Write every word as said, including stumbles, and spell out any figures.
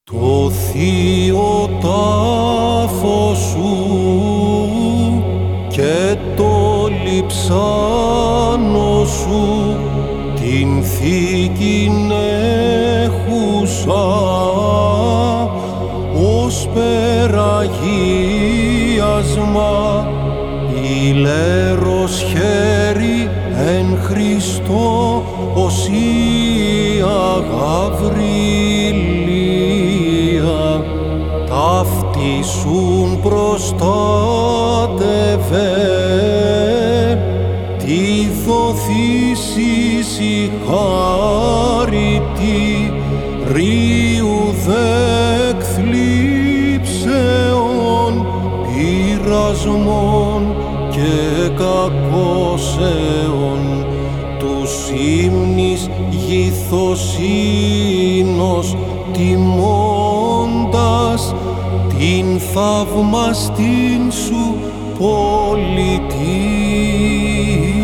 Το θείο τάφο σου και το λιψάνο σου την θήκην έχουσα ως περαγίασμα ηλέρος χέρι εν Χριστώ ως η Γαβριλία ταύτισουν προστάτευε τη δοθήσης η χάρητη ρίου δεκθλίψεων πειρασμών και κακώσεων τους ύμνης γηθοσύνος τιμώντας την θαυμαστήν σου πολιτεία.